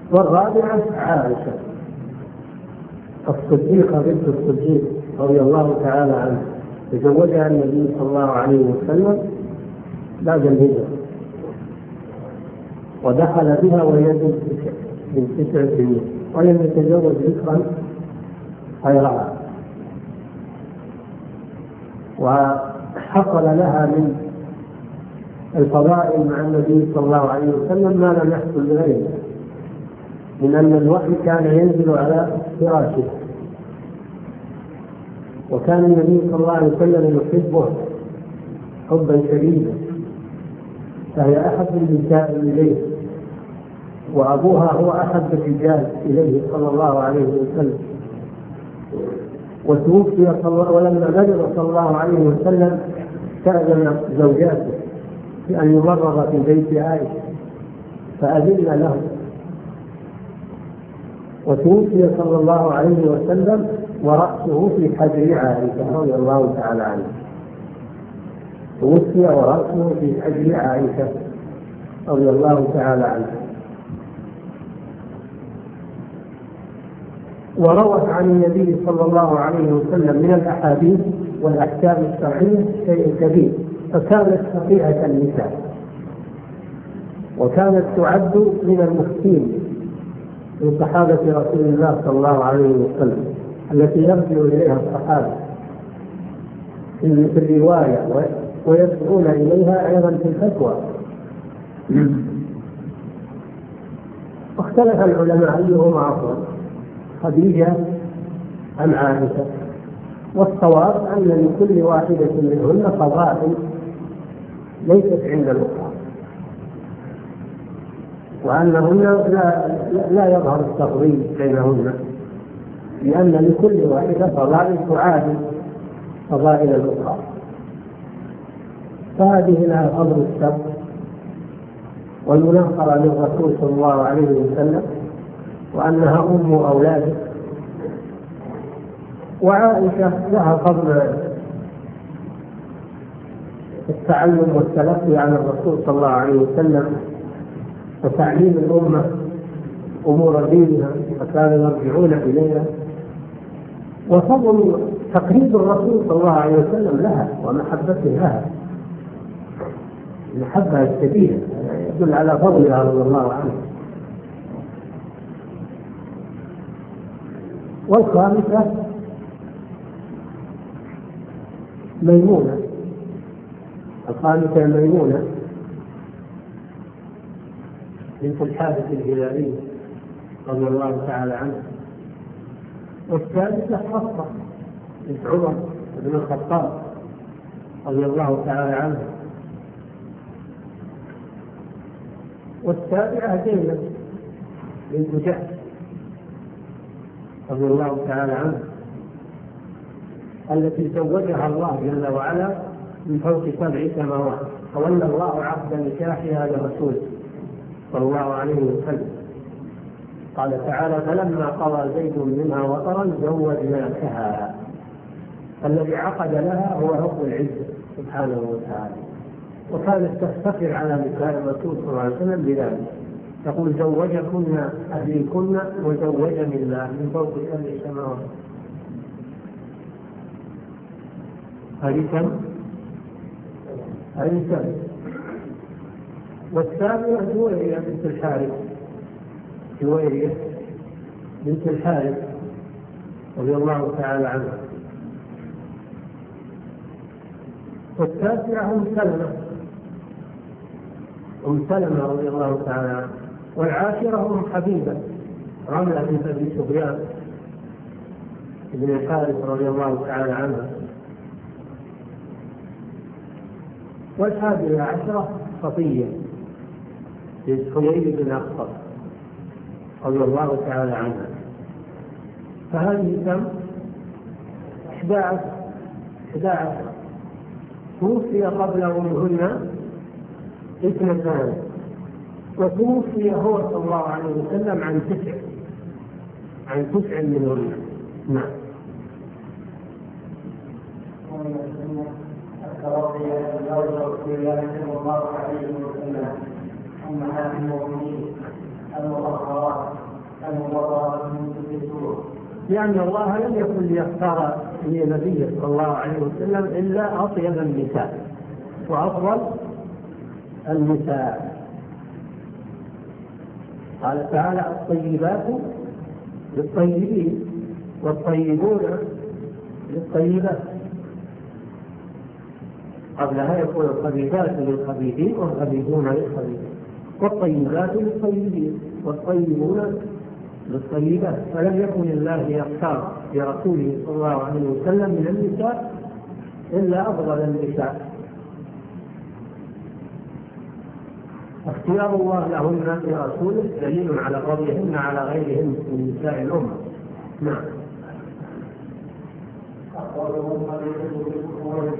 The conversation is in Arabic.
والرابعة عائشة الصديقة بنت الصديق رضي الله تعالى عنها، تزوجها النبي صلى الله عليه وسلم بعد الهجرة، ودخل بها وهي بنت 9 سنين، ولم يتزوج ذكرا غيرها. وحصل لها من الفضائل مع النبي صلى الله عليه وسلم ما لم يحصل لغيره، من أن الوحي كان ينزل على فراشه، وكان النبي صلى الله عليه وسلم يحبه حبا شديدا، فهي أحب النساء إليه، وأبوها هو أحب الرجال إليه صلى الله عليه وسلم. وتوفي ولما مرض صلى الله عليه وسلم استأذن زوجاته في أن يمرض في بيت عائشة فأذن له، وتوفي صلى الله عليه وسلم ورأسه في حجر عائشة رضي الله تعالى عنها. توفي ورأسه في حجر عائشة رضي الله تعالى عنها. وروت عن النبي صلى الله عليه وسلم من الأحاديث والأحكام الشرعية شيء كبير، فكانت فقيهة النساء، وكانت تعد من المفتين من صحابة رسول الله صلى الله عليه وسلم التي يرجع إليها الصحابة في الرواية ويدعون إليها أيضا في الفتوى. واختلف العلماء أيهما أفضل، خديجة أم عائشة، والصواب أن لكل واحدة منهن فضائل ليست عند الأخرى، وأنهن لا يظهر التفضيل بينهن، لأن لكل واحدة فضائل تعادل فضائل الأخرى. فهذه لها فضل السبب والمناصرة للرسول صلى الله عليه وسلم، وأنها أم أولاده. وعائشة لها فضل التعلم والتلقي عن الرسول صلى الله عليه وسلم وتعليم الأمة أمور دينها، فكانوا يرجعون إليها، وفضل تقريب الرسول صلى الله عليه وسلم لها ومحبته لها، المحبة الشديدة يدل على فضلها رضي الله عنها. والخامسة ميمونة، الخامسة ميمونة بنت الحارث الهلالي رضي الله تعالى عنها. والثالثة حفصة بنت عمر بن الخطاب رضي الله تعالى عنها. والسابعة زينب بنت جحش رضي الله تعالى عنها، التي زوجها الله جل وعلا من فوق 7 سماوات، تولى الله عقد نكاحها لرسوله صلى الله عليه وسلم. قال تعالى: فلما قضى زيد منها وطرا زوجناكها. الذي عقد لها هو رب العزة سبحانه وتعالى، وكانت تفتخر على نساء الرسول صلى الله عليه وسلم بذلك، تقول: زوجكن أبيكن وزوجني الله من فوق 7 سماوات. هذه كم؟ هذه كم؟ والسابعة جويرية بنت الحارث، جويرية بنت الحارث رضي الله تعالى عنها. والتاسعة أم سلمة رضي الله تعالى عنها. والعاشرة أم حبيبة رملة بنت أبي سفيان بن الحارث رضي الله تعالى عنها. والحادية عشرة صفية بنت حيي بن أخطب رضي الله تعالى عنها. فهذه كم؟ 11. توفي قبلهن 2، وتوفي هو صلى الله عليه وسلم عن 9 منهن. نعم. رضي رسول الله صلى الله عليه وسلم أمهات المؤمنين المطهرات أن الله من تشركوه. لأن الله لم يكن ليختار لنبيه صلى الله عليه وسلم إلا أطيب النساء وأفضل النساء. قال تعالى: الطيبات للطيبين والطيبون للطيبات. قبلها يقول: الخبيثات للخبيثين والخبيثون للخبيثين والطيبات للطيبين والطيبون للطيبات. فلم يكن الله يختار لرسوله صلى الله عليه وسلم من النساء إلا أفضل النساء. اختيار الله لهن لرسوله دليل على فضلهن على غيرهن من نساء الأمة. نعم.